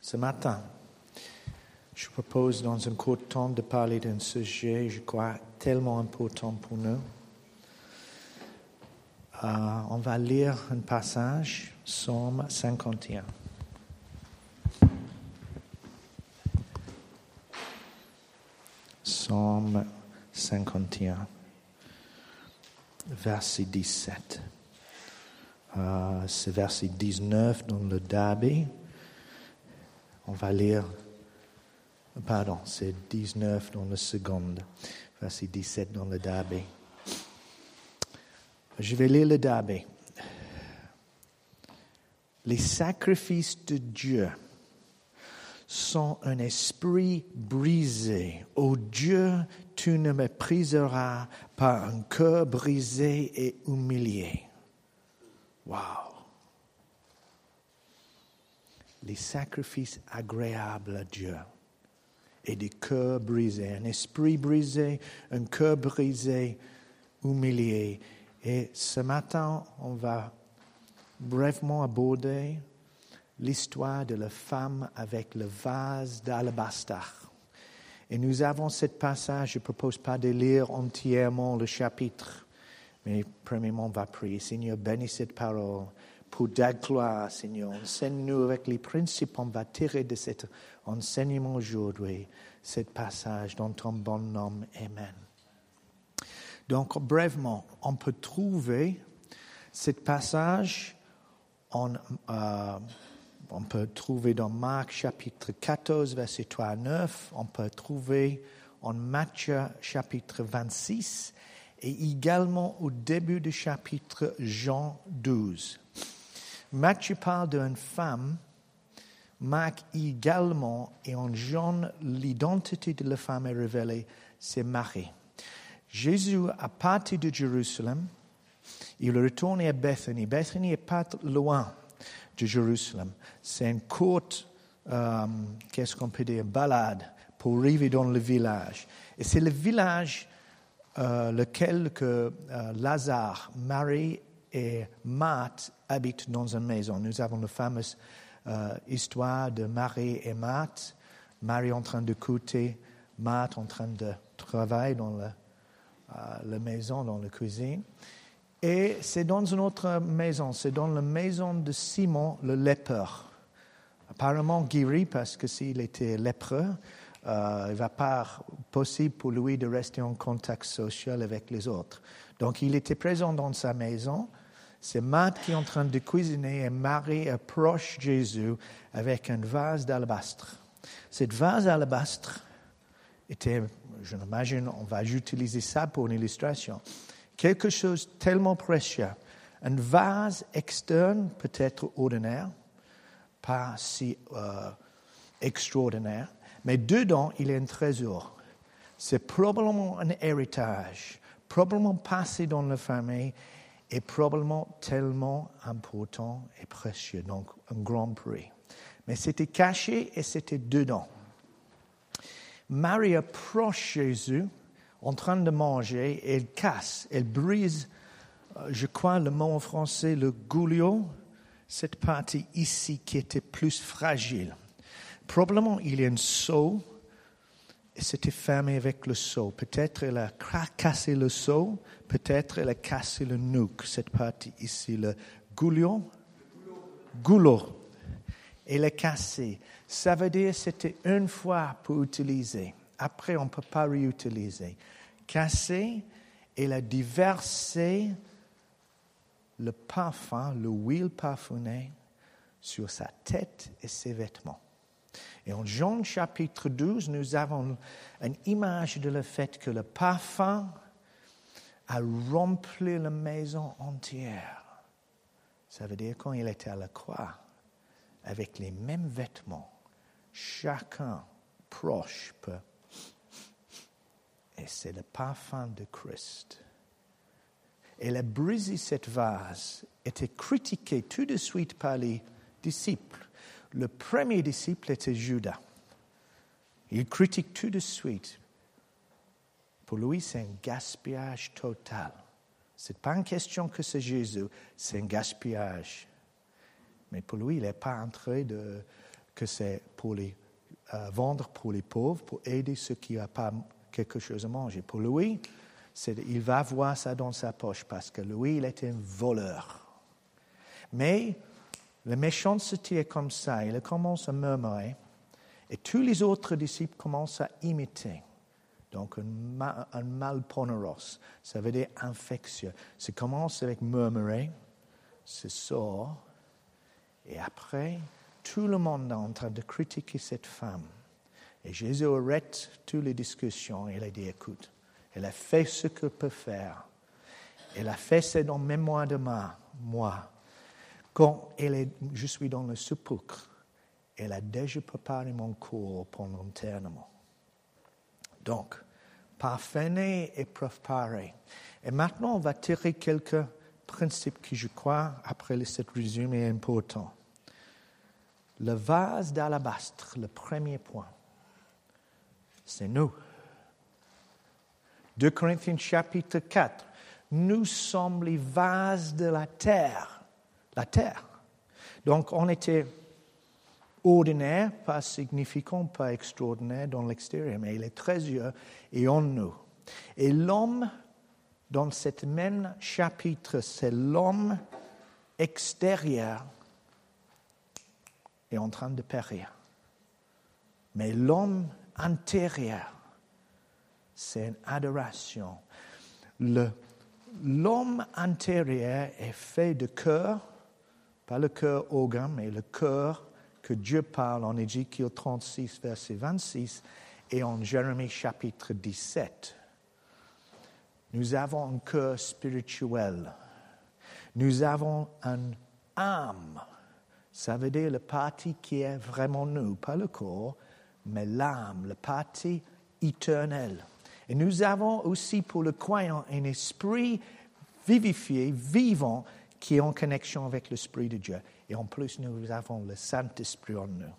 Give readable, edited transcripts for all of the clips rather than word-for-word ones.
Ce matin, je propose dans un court temps de parler d'un sujet, je crois, tellement important pour nous. On va lire un passage, Psaume 51. Psaume 51, verset 17. C'est verset 19 dans le Darby. On va lire, c'est 19 dans le seconde, verset 17 dans le Darby. Je vais lire le Darby. Les sacrifices de Dieu sont un esprit brisé. Ô Dieu, tu ne me briseras par un cœur brisé et humilié. Wow! Les sacrifices agréables à Dieu et des cœurs brisés, un esprit brisé, un cœur brisé, humilié. Et ce matin, on va brièvement aborder l'histoire de la femme avec le vase d'alabastre. Et nous avons ce passage, je ne propose pas de lire entièrement le chapitre, mais premièrement, on va prier. Seigneur, bénis cette parole pour ta gloire, Seigneur. Enseigne-nous avec les principes qu'on va tirer de cet enseignement aujourd'hui, ce passage dans ton bon nom. Amen. Donc, brièvement, on peut trouver ce passage, on peut trouver dans Marc chapitre 14, verset 3 à 9, on peut trouver en Matthieu chapitre 26 et également au début du chapitre Jean 12. Matthieu parle d'une femme, Marc également, et en Jean, l'identité de la femme est révélée, c'est Marie. Jésus a parti de Jérusalem, il est retourné à Bethanie. Bethanie n'est pas loin de Jérusalem. C'est une courte, balade pour arriver dans le village. Et c'est le village lequel que Lazare, Marie et Marthe habitent dans une maison. Nous avons la fameuse histoire de Marie et Marthe. Marie en train d'écouter, Marthe en train de travailler dans la maison, dans la cuisine. Et c'est dans une autre maison, c'est dans la maison de Simon le lépreux. Apparemment guéri parce que s'il était lépreux, il ne va pas possible pour lui de rester en contact social avec les autres. Donc il était présent dans sa maison. C'est Marthe qui est en train de cuisiner et Marie approche Jésus avec un vase d'alabastre. Cette vase d'alabastre était, je m'imagine, on va utiliser ça pour une illustration, quelque chose tellement précieux. Un vase externe, peut-être ordinaire, pas si extraordinaire, mais dedans, il y a un trésor. C'est probablement un héritage, probablement passé dans la famille et probablement tellement important et précieux, donc un grand prix. Mais c'était caché et c'était dedans. Marie approche Jésus en train de manger, elle casse, elle brise, je crois le mot en français, le goulot, cette partie ici qui était plus fragile. Probablement il y a un seau et c'était fermé avec le seau. Peut-être elle a cassé le seau, peut-être elle a cassé le nuque, cette partie ici, le goulot. Elle a cassé. Ça veut dire que c'était une fois pour utiliser. Après, on ne peut pas réutiliser. Cassé, elle a déversé le parfum, l'huile parfumée, sur sa tête et ses vêtements. Et en Jean chapitre 12, nous avons une image de le fait que le parfum a rempli la maison entière. Ça veut dire quand il était à la croix, avec les mêmes vêtements, chacun proche peut. Et c'est le parfum de Christ. Elle a brisé cette vase, était critiquée tout de suite par les disciples. Le premier disciple était Judas. Il critique tout de suite. Pour lui, c'est un gaspillage total. Ce n'est pas une question que c'est Jésus, c'est un gaspillage. Mais pour lui, il n'est pas en train de que c'est pour les vendre pour les pauvres, pour aider ceux qui n'ont pas quelque chose à manger. Pour lui, il va avoir ça dans sa poche parce que lui, il était un voleur. Mais la méchanceté est comme ça. Il commence à murmurer et tous les autres disciples commencent à imiter. Donc, un malponeros, ça veut dire infectieux. Ça commence avec murmurer, ça sort, et après, tout le monde est en train de critiquer cette femme. Et Jésus arrête toutes les discussions et il a dit, écoute, elle a fait ce qu'elle peut faire. Elle a fait ça dans mémoire de moi. Quand je suis dans le sépulcre, elle a déjà préparé mon corps pour l'enterrement. Donc, parfumé et préparé. Et maintenant, on va tirer quelques principes qui, je crois, après cette résumé, est important. Le vase d'alabastre, le premier point, c'est nous. 2 Corinthiens chapitre 4, nous sommes les vases de la terre. La terre. Donc, on était ordinaire, pas significant, pas extraordinaire dans l'extérieur, mais il est très Dieu et en nous. Et l'homme, dans cet même chapitre, c'est l'homme extérieur est en train de périr. Mais l'homme intérieur, c'est une adoration. L'homme intérieur est fait de cœur, pas le cœur organ, mais le cœur que Dieu parle en Ézéchiel 36, verset 26, et en Jérémie chapitre 17. Nous avons un cœur spirituel. Nous avons une âme. Ça veut dire la partie qui est vraiment nous, pas le corps, mais l'âme, la partie éternelle. Et nous avons aussi pour le croyant un esprit vivifié, vivant, qui est en connexion avec l'Esprit de Dieu. Et en plus, nous avons le Saint-Esprit en nous.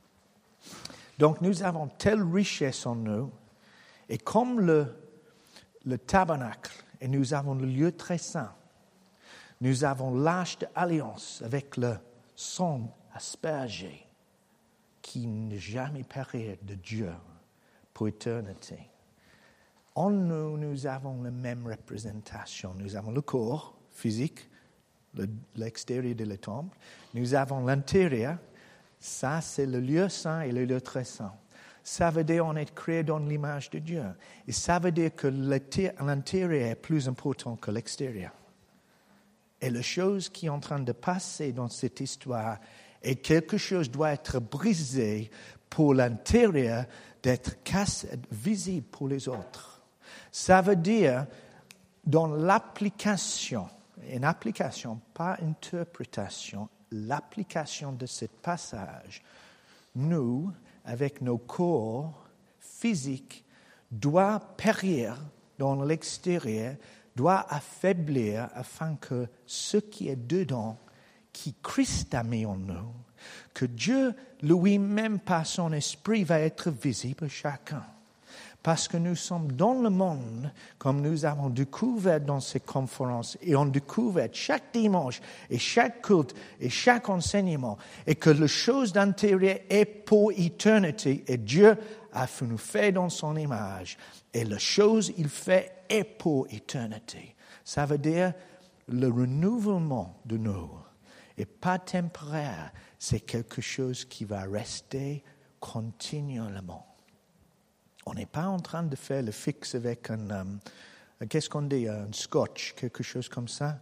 Donc, nous avons telle richesse en nous. Et comme le tabernacle, et nous avons le lieu très saint, nous avons l'arche d'alliance avec le sang aspergé qui ne jamais périr de Dieu pour l'éternité. En nous, nous avons la même représentation. Nous avons le corps physique, l'extérieur de le temple. Nous avons l'intérieur. Ça, c'est le lieu saint et le lieu très saint. Ça veut dire qu'on est créé dans l'image de Dieu. Et ça veut dire que l'intérieur est plus important que l'extérieur. Et la chose qui est en train de passer dans cette histoire est quelque chose qui doit être brisé pour l'intérieur, d'être visible pour les autres. Ça veut dire, dans l'application, une application, pas interprétation, l'application de ce passage, nous, avec nos corps physiques, doit périr dans l'extérieur, doit affaiblir afin que ce qui est dedans, qui Christ a mis en nous, que Dieu lui-même par son esprit va être visible à chacun. Parce que nous sommes dans le monde, comme nous avons découvert dans ces conférences, et on découvre chaque dimanche, et chaque culte, et chaque enseignement, et que la chose d'intérieur est pour l'éternité, et Dieu a nous fait dans son image, et la chose qu'il fait est pour l'éternité. Ça veut dire le renouvellement de nous, et pas temporaire, c'est quelque chose qui va rester continuellement. On n'est pas en train de faire le fixe avec qu'est-ce qu'on dit, un scotch, quelque chose comme ça,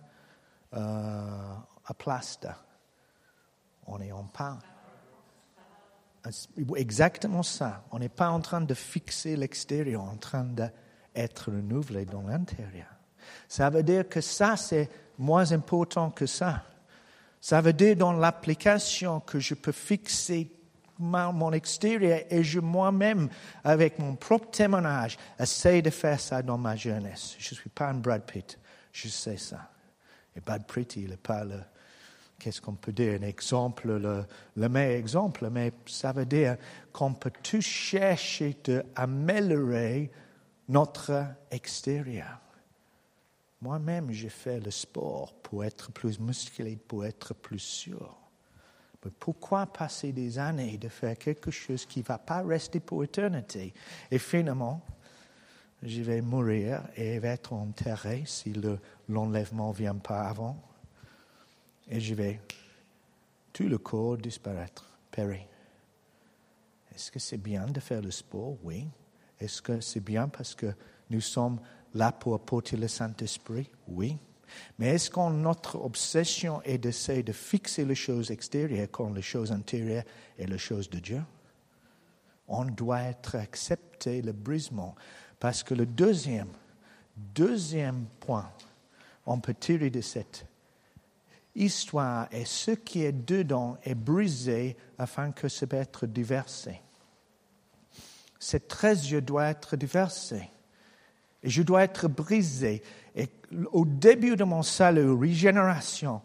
à plaster. On est en pas. Exactement ça. On n'est pas en train de fixer l'extérieur, en train d'être renouvelé dans l'intérieur. Ça veut dire que ça, c'est moins important que ça. Ça veut dire dans l'application que je peux fixer mon extérieur et je moi-même, avec mon propre témoignage, essaie de faire ça dans ma jeunesse. Je ne suis pas un Brad Pitt, je sais ça. Et Brad Pitt, il n'est pas qu'est-ce qu'on peut dire, un exemple, le meilleur exemple, mais ça veut dire qu'on peut tous chercher d'améliorer notre extérieur. Moi-même, j'ai fait le sport pour être plus musclé, pour être plus sûr. Mais pourquoi passer des années de faire quelque chose qui ne va pas rester pour l'éternité? Et finalement, je vais mourir et vais être enterré si l'enlèvement ne vient pas avant. Et tout le corps disparaître, périr. Est-ce que c'est bien de faire le sport? Oui. Est-ce que c'est bien parce que nous sommes là pour apporter le Saint-Esprit? Oui. Mais est-ce que notre obsession est d'essayer de fixer les choses extérieures comme les choses intérieures et les choses de Dieu? On doit accepter le brisement. Parce que le deuxième point, on peut tirer de cette histoire, et ce qui est dedans est brisé afin que ça puisse être déversé. Cette trésor doit être déversé. Et je dois être brisé. Et au début de mon salut, régénération,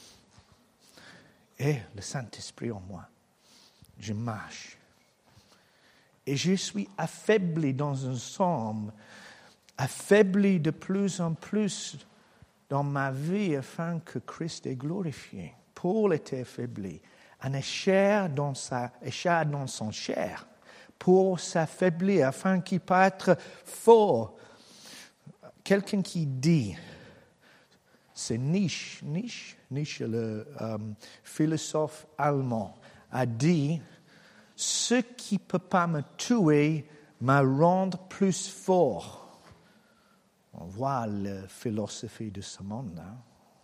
et le Saint-Esprit en moi, je marche. Et je suis affaibli dans un somme, affaibli de plus en plus dans ma vie afin que Christ est glorifié. Paul était affaibli. Un chair dans son chair pour s'affaiblir afin qu'il puisse être fort. Quelqu'un qui dit, c'est Nietzsche, le philosophe allemand, a dit, ce qui ne peut pas me tuer me rend plus fort. On voit la philosophie de ce monde. Hein?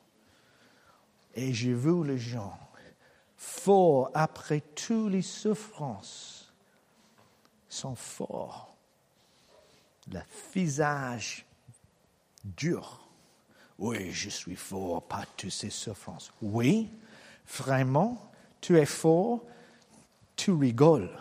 Et j'ai vu les gens forts après toutes les souffrances sont forts. Le visage dur. Oui, je suis fort par toutes ces souffrances. Oui, vraiment, tu es fort, tu rigoles.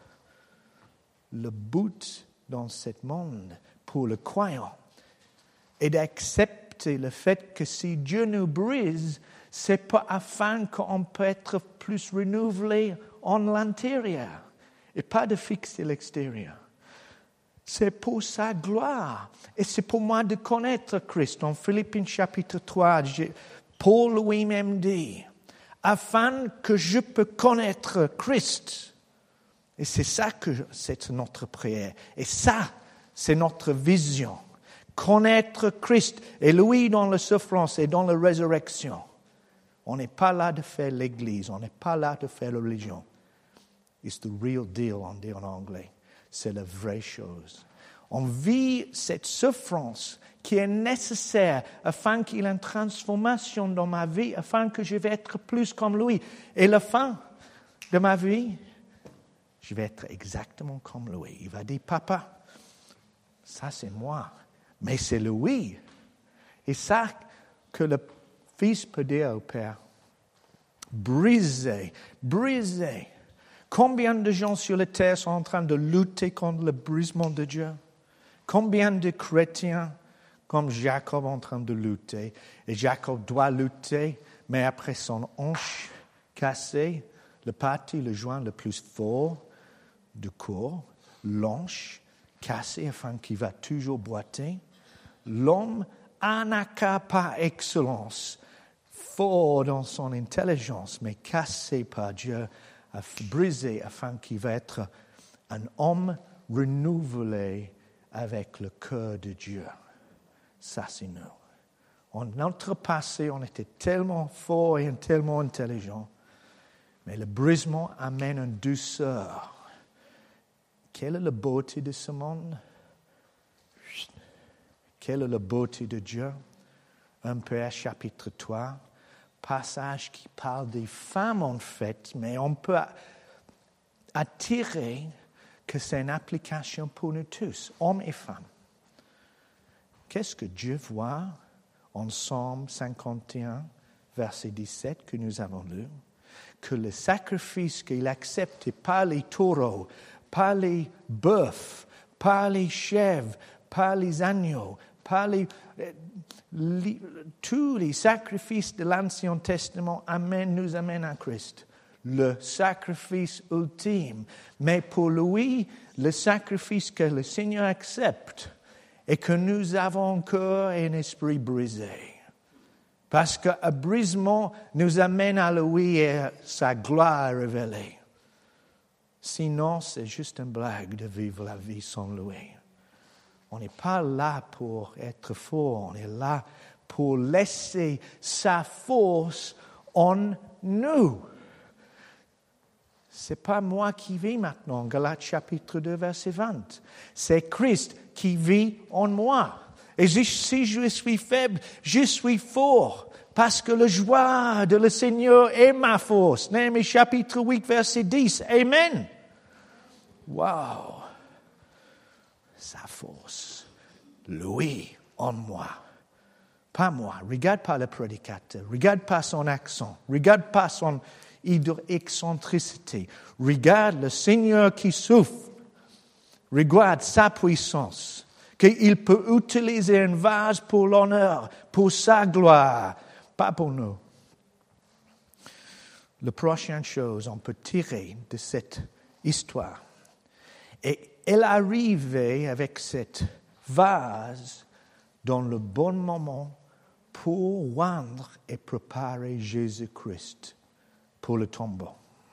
Le but dans ce monde pour le croyant est d'accepter le fait que si Dieu nous brise, c'est pas afin qu'on puisse être plus renouvelé en l'intérieur et pas de fixer l'extérieur. C'est pour sa gloire. Et c'est pour moi de connaître Christ. En Philippiens chapitre 3, Paul lui-même dit, afin que je peux connaître Christ. Et c'est notre prière. Et ça, c'est notre vision. Connaître Christ et lui dans la souffrance et dans la résurrection. On n'est pas là de faire l'église. On n'est pas là de faire la religion. It's the real deal, on dit en anglais. C'est la vraie chose. On vit cette souffrance qui est nécessaire afin qu'il y ait une transformation dans ma vie, afin que je vais être plus comme lui. Et la fin de ma vie, je vais être exactement comme lui. Il va dire, papa, ça c'est moi, mais c'est lui. Et ça que le fils peut dire au père, brisez. Combien de gens sur la terre sont en train de lutter contre le brisement de Dieu? Combien de chrétiens comme Jacob en train de lutter? Et Jacob doit lutter, mais après son hanche cassée, le joint le plus fort du corps, l'hanche cassée afin qu'il va toujours boiter. L'homme anaka par excellence, fort dans son intelligence, mais cassé par Dieu, brisé afin qu'il va être un homme renouvelé avec le cœur de Dieu. Ça, c'est nous. En notre passé, on était tellement fort et tellement intelligent, mais le brisement amène une douceur. Quelle est la beauté de ce monde? Quelle est la beauté de Dieu? 1 Pierre chapitre 3, passage qui parle des femmes en fait, mais on peut attirer que c'est une application pour nous tous, hommes et femmes. Qu'est-ce que Dieu voit en Psaume 51, verset 17 que nous avons lu? Que le sacrifice qu'il accepte, pas les taureaux, pas les bœufs, pas les chèvres, pas les agneaux, pas tous les sacrifices de l'Ancien Testament nous amènent à Christ. Le sacrifice ultime. Mais pour lui, le sacrifice que le Seigneur accepte est que nous avons un cœur et un esprit brisé. Parce qu'un brisement nous amène à lui et à sa gloire révélée. Sinon, c'est juste une blague de vivre la vie sans lui. On n'est pas là pour être fort, on est là pour laisser sa force en nous. Ce n'est pas moi qui vis maintenant, Galates chapitre 2, verset 20. C'est Christ qui vit en moi. Et si je suis faible, je suis fort, parce que la joie de le Seigneur est ma force. Néhémie chapitre 8, verset 10. Amen. Wow! Sa force. Lui en moi. Pas moi. Regarde pas le prédicateur. Regarde pas son accent. Regarde pas son excentricité. Regarde le Seigneur qui souffre. Regarde sa puissance. Qu'il peut utiliser un vase pour l'honneur, pour sa gloire, pas pour nous. La prochaine chose on peut tirer de cette histoire. Et elle arrivait avec cette vase dans le bon moment pour rendre et préparer Jésus-Christ pour le tombeau.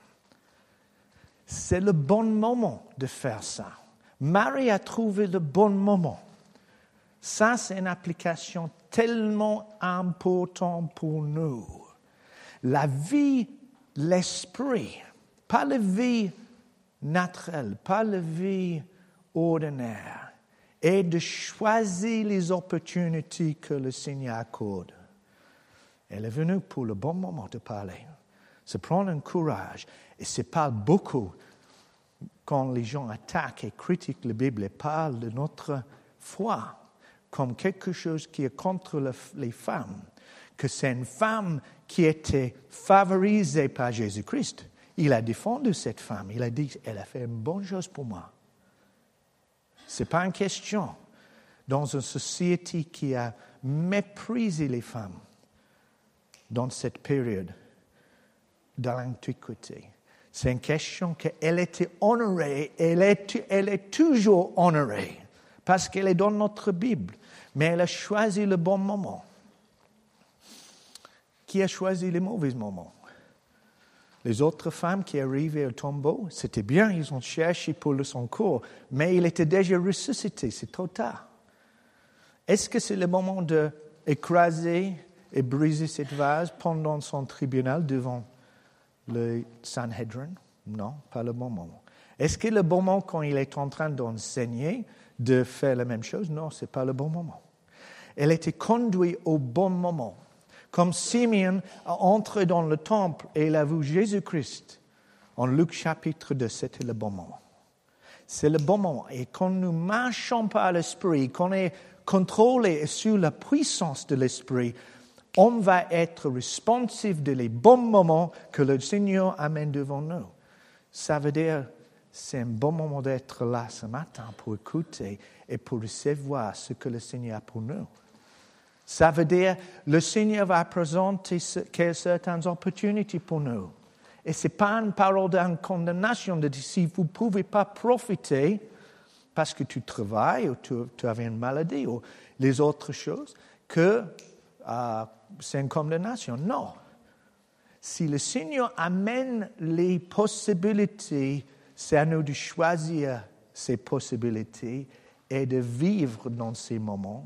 C'est le bon moment de faire ça. Marie a trouvé le bon moment. Ça, c'est une application tellement importante pour nous. La vie, l'esprit, pas la vie naturelle, pas la vie ordinaire, est de choisir les opportunités que le Seigneur accorde. Elle est venue pour le bon moment de parler. Se prendre un courage. Et se parle beaucoup quand les gens attaquent et critiquent la Bible et parlent de notre foi comme quelque chose qui est contre les femmes, que c'est une femme qui était favorisée par Jésus-Christ. Il a défendu cette femme. Il a dit, elle a fait une bonne chose pour moi. Ce n'est pas une question dans une société qui a méprisé les femmes dans cette période de l'Antiquité. C'est une question qu'elle était honorée, elle est toujours honorée, parce qu'elle est dans notre Bible. Mais elle a choisi le bon moment. Qui a choisi les mauvais moments? Les autres femmes qui arrivaient au tombeau, c'était bien, ils ont cherché pour son corps, mais il était déjà ressuscité, c'est trop tard. Est-ce que c'est le moment d'écraser et briser cette vase pendant son tribunal devant le Sanhedrin? Non, pas le bon moment. Est-ce que le bon moment quand il est en train d'enseigner de faire la même chose? Non, ce n'est pas le bon moment. Elle était conduite au bon moment. Comme Simeon a entré dans le temple et il a vu Jésus-Christ. En Luc chapitre 2, c'était le bon moment. C'est le bon moment. Et quand nous marchons par l'Esprit, quand on est contrôlé sous la puissance de l'Esprit, on va être responsif de les bons moments que le Seigneur amène devant nous. Ça veut dire, c'est un bon moment d'être là ce matin pour écouter et pour recevoir ce que le Seigneur a pour nous. Ça veut dire, le Seigneur va présenter certaines opportunités pour nous. Et ce n'est pas une parole de condamnation de dire, si vous ne pouvez pas profiter parce que tu travailles ou tu avais une maladie ou les autres choses, que c'est une condamnation. Non. Si le Seigneur amène les possibilités, c'est à nous de choisir ces possibilités et de vivre dans ces moments.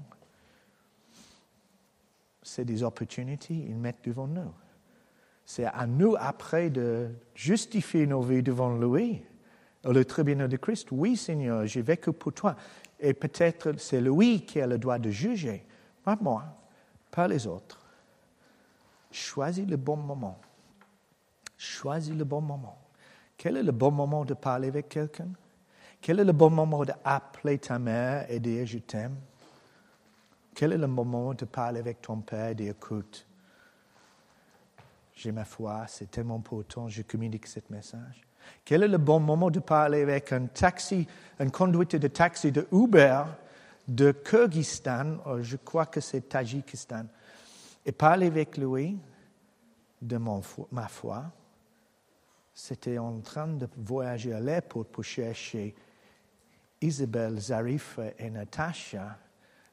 C'est des opportunités qu'ils mettent devant nous. C'est à nous après de justifier nos vies devant lui, le tribunal de Christ. Oui, Seigneur, j'ai vécu pour toi. Et peut-être c'est lui qui a le droit de juger. Pas moi, pas les autres. Choisis le bon moment. Choisis le bon moment. Quel est le bon moment de parler avec quelqu'un? Quel est le bon moment d'appeler ta mère et dire « je t'aime » ? Quel est le moment de parler avec ton père et dire « écoute, j'ai ma foi, c'est tellement important, je communique ce message ». Quel est le bon moment de parler avec un conducteur de taxi de Uber de Kyrgyzstan, je crois que c'est Tadjikistan, et parler avec lui de ma foi. C'était en train de voyager à l'aéroport pour chercher Isabelle, Zarifa et Natacha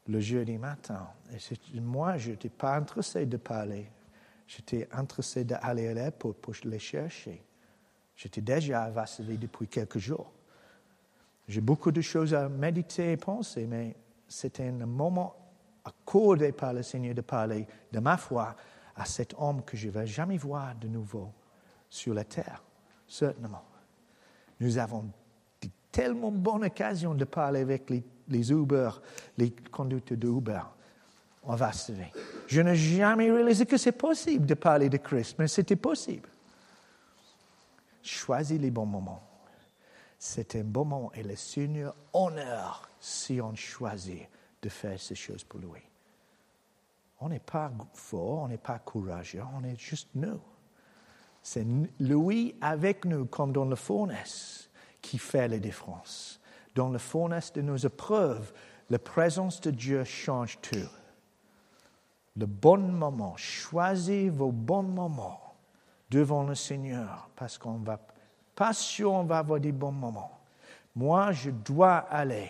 le jeudi matin. Et moi, je n'étais pas intéressé de parler. J'étais intéressé d'aller à l'airport pour les chercher. J'étais déjà à Varsovie depuis quelques jours. J'ai beaucoup de choses à méditer et penser, mais c'était un moment accordé par le Seigneur de parler de ma foi à cet homme que je ne vais jamais voir de nouveau sur la terre, certainement. Nous avons tellement bonne occasion de parler avec les Uber, les conducteurs de Uber en Varsovie. Je n'ai jamais réalisé que c'est possible de parler de Christ, mais c'était possible. Choisis les bons moments. C'est un bon moment et le Seigneur honore si on choisit de faire ces choses pour lui. On n'est pas fort, on n'est pas courageux, on est juste nous. C'est lui avec nous comme dans la fournaise qui fait la différence. Dans la fournaise de nos épreuves, la présence de Dieu change tout. Le bon moment, choisissez vos bons moments devant le Seigneur parce qu'on va pas sûr on va avoir des bons moments. Moi, je dois aller.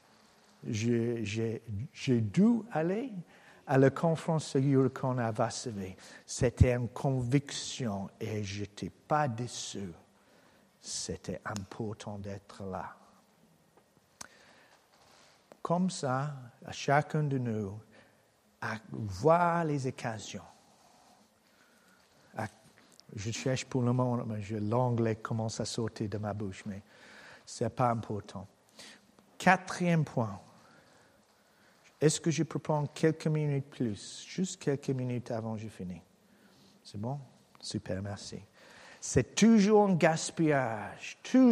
J'ai dû aller à la conférence Eurocon à Varsovie. C'était une conviction et je n'étais pas déçu. C'était important d'être là. Comme ça, à chacun de nous, à voir les occasions. Je cherche pour le moment, mais l'anglais commence à sortir de ma bouche, mais ce n'est pas important. 4e point. Est-ce que je peux prendre quelques minutes plus? Juste quelques minutes avant que je finisse. C'est bon? Super, merci. C'est toujours un gaspillage.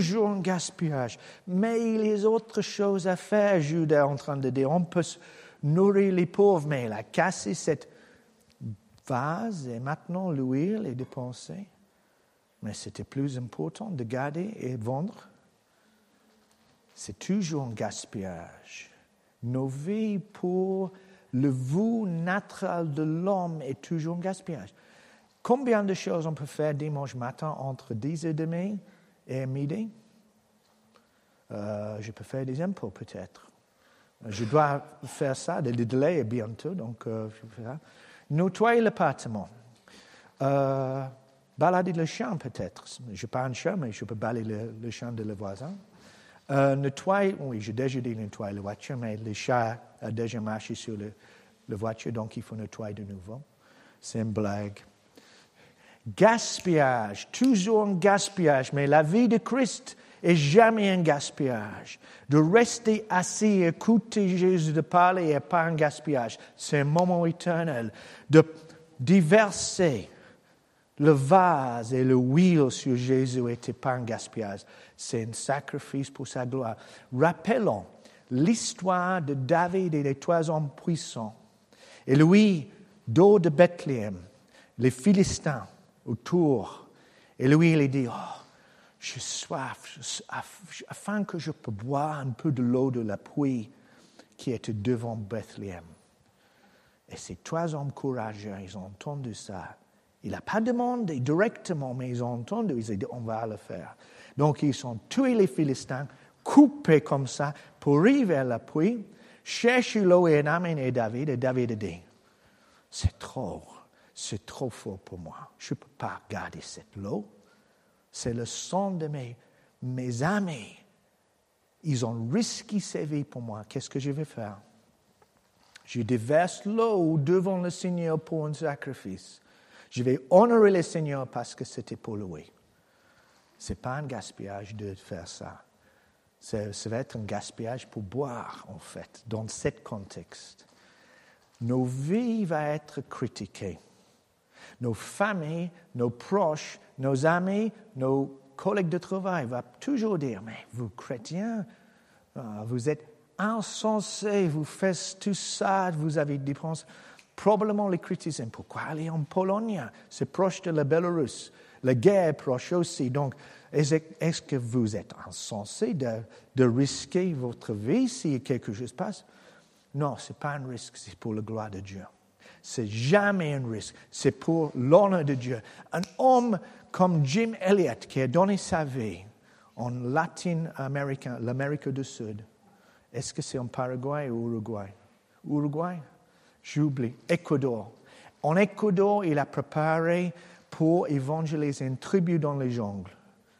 Mais il y a autre choses à faire, Jude est en train de dire. On peut nourrir les pauvres, mais il a cassé cette vase et maintenant l'huile est dépensée. Mais c'était plus important de garder et vendre. C'est toujours un gaspillage. Nos vies pour le vous naturel de l'homme est toujours un gaspillage. Combien de choses on peut faire dimanche matin entre 10h30 et midi? Je peux faire des impôts peut-être. Je dois faire ça, le délai est bientôt, donc je fais ça. Nettoyer l'appartement. Balader le champ peut-être. Je n'ai pas un champ, mais je peux balayer le champ de le voisin. Nettoyer, oui, j'ai déjà dit nettoyer la voiture, mais le chat a déjà marché sur la voiture, donc il faut nettoyer de nouveau. C'est une blague. Gaspillage, toujours un gaspillage, mais la vie de Christ est jamais un gaspillage. De rester assis et écouter Jésus de parler n'est pas un gaspillage, c'est un moment éternel. De déverser le vase et l'huile sur Jésus n'était pas un gaspillage, c'est un sacrifice pour sa gloire. Rappelons l'histoire de David et les 3 hommes puissants. Et lui, dos de Bethléem, les Philistins autour. Et lui, il dit, j'ai soif, afin que je puisse boire un peu de l'eau de la pluie qui était devant Bethléem. Et ces 3 hommes courageux, ils ont entendu ça. Il n'a pas demandé directement, mais ils ont entendu, ils ont dit, on va le faire. Donc, ils ont tué les Philistins, coupés comme ça, pour arriver à la pluie, chercher l'eau et amener David. Et David a dit, c'est trop fort pour moi. Je ne peux pas garder cette eau. C'est le sang de mes amis. Ils ont risqué sa vie pour moi. Qu'est-ce que je vais faire? Je déverse l'eau devant le Seigneur pour un sacrifice. Je vais honorer le Seigneur parce que c'était pour lui. Ce n'est pas un gaspillage de faire ça. Ça va être un gaspillage pour boire, en fait, dans ce contexte. Nos vies vont être critiquées. Nos familles, nos proches, nos amis, nos collègues de travail vont toujours dire, mais vous, chrétiens, vous êtes insensés, vous faites tout ça, vous avez des dépenses. Probablement les critiquent. Pourquoi aller en Pologne? C'est proche de la Bélarus. La guerre est proche aussi. Donc, est-ce que vous êtes insensé de risquer votre vie si quelque chose passe? Non, ce n'est pas un risque, c'est pour la gloire de Dieu. C'est jamais un risque, c'est pour l'honneur de Dieu. Un homme comme Jim Elliot qui a donné sa vie en Latin America, l'Amérique du Sud, est-ce que c'est en Paraguay ou Uruguay? Uruguay? J'oublie. Équateur. En Équateur, il a préparé pour évangéliser une tribu dans les jungles.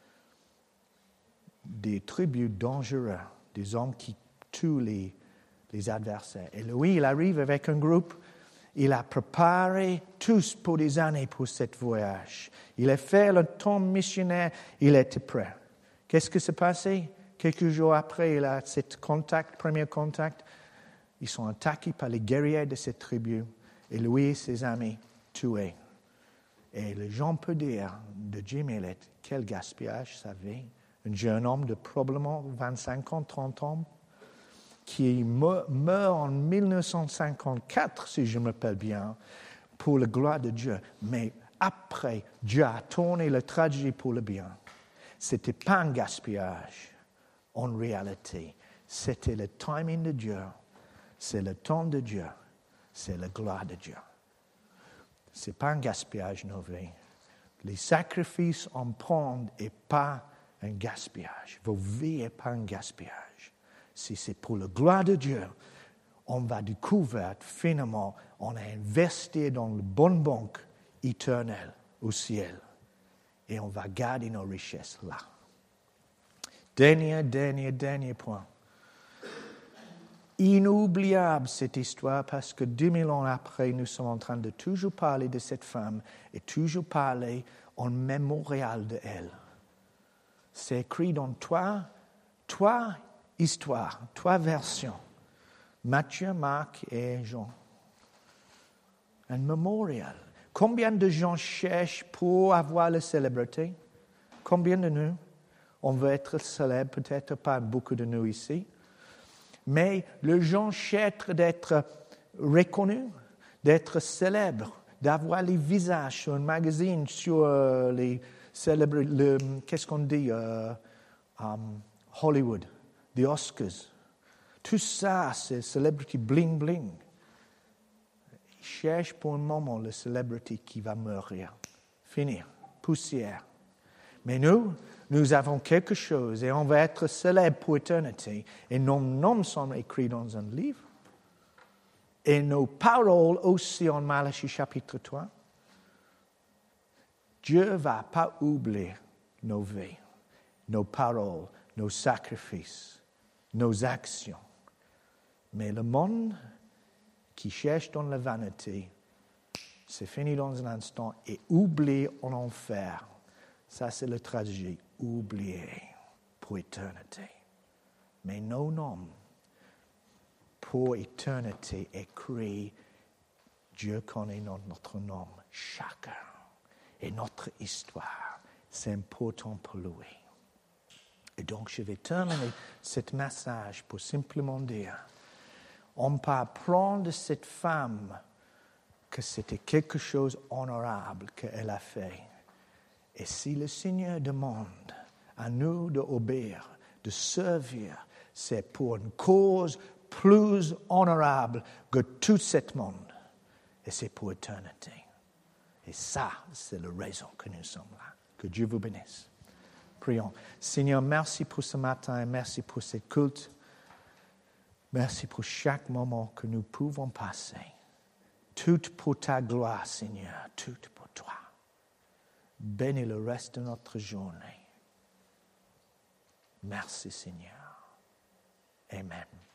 Des tribus dangereuses, des hommes qui tuent les adversaires. Et lui, il arrive avec un groupe. Il a préparé tous pour des années pour ce voyage. Il a fait le temps missionnaire, il était prêt. Qu'est-ce qui s'est passé? Quelques jours après, il a ce premier contact. Ils sont attaqués par les guerriers de cette tribu. Et lui et ses amis tués. Et les gens peuvent dire de Jim Elliot, quel gaspillage sa vie. Un jeune homme de probablement 25 ans, 30 ans, qui meurt en 1954, si je me rappelle bien, pour la gloire de Dieu. Mais après, Dieu a tourné la tragédie pour le bien. Ce n'était pas un gaspillage, en réalité. C'était le timing de Dieu. C'est le temps de Dieu. C'est la gloire de Dieu. Ce n'est pas un gaspillage, nos vies. Les sacrifices en prendre n'est pas un gaspillage. Vos vies n'est pas un gaspillage. Si c'est pour la gloire de Dieu, on va découvrir finalement, on a investi dans la bonne banque éternelle au ciel. Et on va garder nos richesses là. Dernier point. Inoubliable cette histoire parce que 2000 ans après, nous sommes en train de toujours parler de cette femme et toujours parler en mémorial d'elle. C'est écrit dans trois histoires, 3 versions. Matthieu, Marc et Jean. Un mémorial. Combien de gens cherchent pour avoir la célébrité? Combien de nous? On veut être célèbre, peut-être pas beaucoup de nous ici. Mais les gens cherchent d'être reconnus, d'être célèbres, d'avoir les visages sur un magazine, sur les célébrités, qu'est-ce qu'on dit, Hollywood, les Oscars. Tout ça, c'est célébrité bling bling. Ils cherchent pour un moment la célébrité qui va mourir, finir, poussière. Mais nous avons quelque chose et on va être célèbres pour l'éternité. Et nos noms sont écrits dans un livre. Et nos paroles aussi en Malachie chapitre 3. Dieu ne va pas oublier nos vies, nos paroles, nos sacrifices, nos actions. Mais le monde qui cherche dans la vanité, c'est fini dans un instant et oublie en enfer. Ça, c'est la tragédie. Oublié pour éternité. Mais nos noms, pour éternité, écrit, Dieu connaît notre nom, chacun. Et notre histoire, c'est important pour lui. Et donc, je vais terminer ce message pour simplement dire, on peut apprendre de cette femme que c'était quelque chose d'honorable qu'elle a fait. Et si le Seigneur demande à nous d'obéir, de servir, c'est pour une cause plus honorable que tout ce monde. Et c'est pour l'éternité. Et ça, c'est la raison que nous sommes là. Que Dieu vous bénisse. Prions. Seigneur, merci pour ce matin et merci pour ce culte. Merci pour chaque moment que nous pouvons passer. Tout pour ta gloire, Seigneur. Tout pour toi. Bénis le reste de notre journée. Merci Seigneur. Amen.